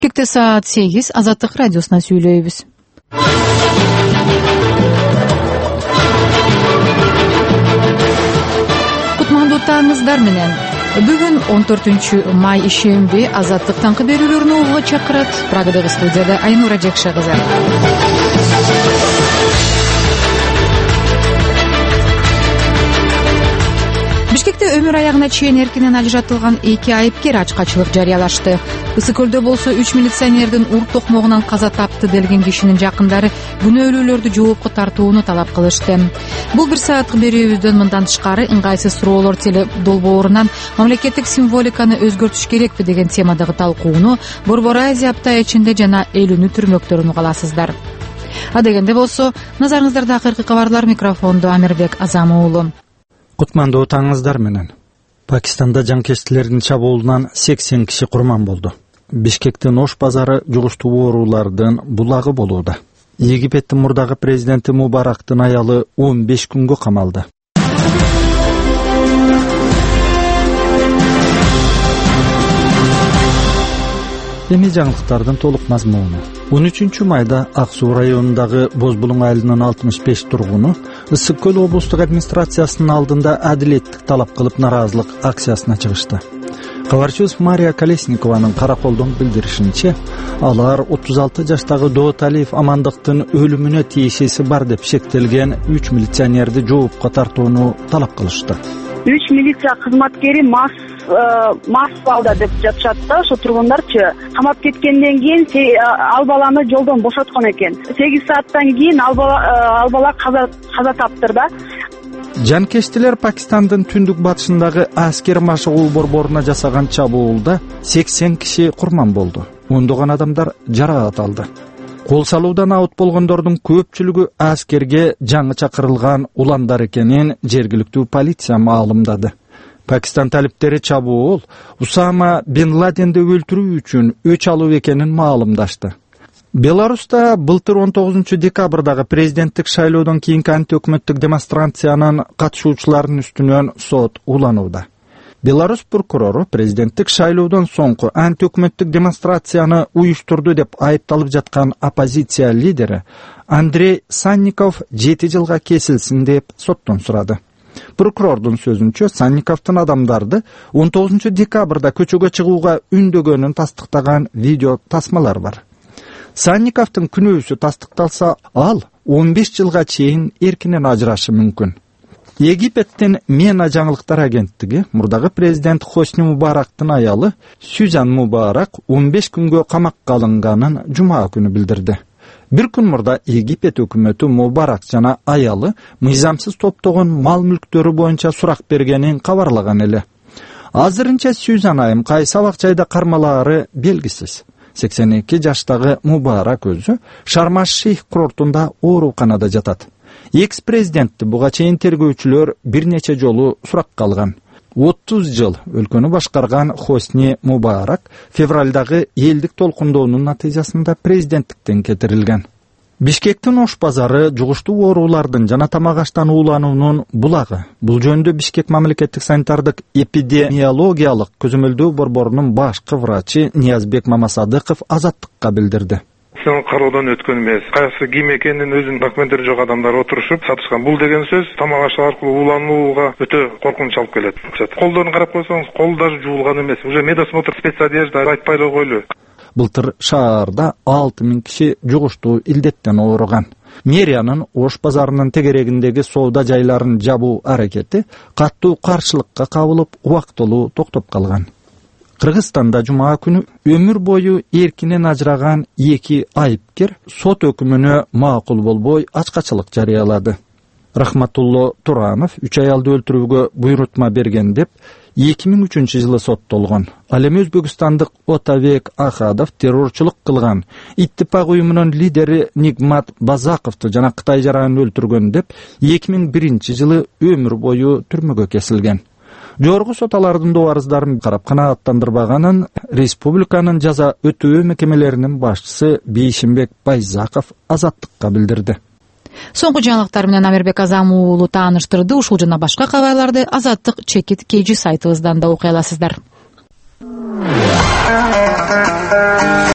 Бишкекте саат 8 Азаттык радиосуна сүйлөйбүз. Кутмандууларыңыздар менен. Бүгүн 14 май ишемби Азаттык таңкы берүүлөрүнү угууга чакырат. Прагадагы студияда Айнура Жекше кызы. Бишкекте өмүр аягына чейин эркинен ажыратылган 2 айыпкер ачкачылык жарыялашты. Ысык көлдө болсо 3 милиционердин ур токмогунан каза тапты делген кишинин жакындары күнөөлүүлөрдү жоопко тартууну талап кылышты. Бул бир сааттык берүүбүздөн мындан тышкары ыңгайсыз суроолор теле долбоорунан мамлекеттик символиканы өзгөртүш керекпи деген темадагы талкууну Борбор Азия апта ичинде жана эл үнү түрмөктөрүн угаласыздар. Адегенде болсо, назарыңыздарда акыркы кабарлар. Микрофондо Амирбек Азамуулу. Кутмандуу таңыңыздар менен. Пакистанда жанкечтилердин чабуулунан 80 киши курман болду. Бишкектин Ош базары жугуштуу оорулардын булагы болууда. Египеттин мурдагы президенти Мубарактын аялы 15 күнгө камалды. Эми жаңылыктардын толук мазмуну. 13 майда Ак Суу районундагы Бозбулуң айылынын 65 тургуну Ысык көл облустук администрациясынын алдында адилеттик талап кылып нараазылык акциясына чыгышты. Кабарчыбыз Мария Колесникованын караколдон билдиришинче, алар 36 жаштагы Дооталиев Амандыктын өлүмүнө тиешеси бар деп шектелген 3 милиционерди жоопко тартууну талап кылышты. 3 милиция кызматкери мас балда деп жатышат да, ошо тургундарчы. Камап кеткенден кийин ал баланы жолдон бошоткон экен. 8 сааттан кийин ал бала каза таптыр да. Жанкечтилер Пакистандын түндүк батышындагы аскер машыгуу борборуна жасаган чабуулда 80 киши курман болду. Ондогон адамдар жаракат алды. Кол салуудан аут болгондордун көпчүлүгү аскерге жаңы чакырылган уландар экенин жергиликтүү полиция маалымдады. Пакистан талиптери чабуул Усама Бен Ладенди өлтүрүү үчүн өч алуу экенин маалымдашты. Беларуста былтыр 19 декабрдагы президенттик шайлоодон кийинки антиөкмөттүк демонстрациянын катышуучуларынын үстүнөн сот уланууда. Беларусь прокурору президенттик шайлоодон соңку антиөкмөттүк демонстрацияны уюштурду деп айыпталып жаткан оппозиция лидери Андрей Санников 7 жылга кесилсин деп соттон сурады. Прокурордун сөзүнчө, Санниковдун адамдарды 19 декабрда көчөгө чыгууга үндөгөнүн тастыктаган видео тасмалар бар. Санниковдун күнөөсү тастыкталса, ал 15 жылга чейин эркинен ажырашы мүмкүн. Египеттин Мена жаңылыктар агенттиги мурдагы президент Хосни Мубарактын аялы Сюзан Мубарак 15 күнгө камакка алынганын жума күнү билдирди. Бир күн мурда Египет өкмөтү Мубарак жана аялы мыйзамсыз топтогон мал мүлктөрү боюнча сурак бергенин кабарлаган эле. Азырынча Сюзан айым кайсы абак-жайда кармалаары белгисиз. 82 жаштагы Мубарак өзү Шарм-аш-Шейх курортунда ооруканада жатат. Экс-президентти буга чейин тергөөчүлөр бир нече жолу суракка алган. 30 жыл өлкөнү башкарган Хосни Мубарак февралдагы элдик толкундоонун натыйжасында президенттиктен кетирилген. Бишкектин Ош базары жугуштуу оорулардын жана тамак аштан уулануунун булагы. Бул жөнүндө Бишкек мамлекеттик санитардык эпидемиологиялык көзөмөлдөө борборунун башкы врачы Ниязбек Мамасадыков Азаттыкка билдирди. Кароодон өткөн эмес. Кайсы ким экенин өзүнүн документтери жок адамдар отурушуп сатышкан. Бул деген сөз тамак ашы аркылуу ууланууга өтө коркунуч алып келет. Колдорун карап койсоңуз, кол даже жуулган эмес. Уже медосмотр спецодежда айтпай эле койлу. Былтыр шаарда 6000 киши жугуштуу илдеттен ооруган. Мэриянын Ош базарынын тегерегиндеги соода жайларын жабуу аракети каттуу каршылыкка кабылып, убактылуу токтоп калган. Кыргызстанда жума күнү өмүр бою эркинен ажыраган 2 айыпкер сот өкүмүнө макул болбой ачкачылык жарыялады. Рахматулло Туранов 3 аялды өлтүрүүгө буйрутма берген деп 2003 жылы соттолгон. Ал эми Өзбекстандык Отавек Ахадов террорчулук кылган Иттифак уюмунун лидери Нигмат Базаковду жана Кытай жаранын өлтүргөн деп 2001 жылы өмүр бою түрмөгө кесилген. Жогорку сот алардын арыздарын карап канааттандырбаганын республиканын жаза өтөө мекемелеринин башчысы Бейшимбек Байзаков Азаттыкка билдирди. Соңку жаңылыктар менен Амирбек Азамуулу тааныштырды. Ушул жана башка кабарларды Азаттык чекит KG сайтыбыздан да окуй аласыздар.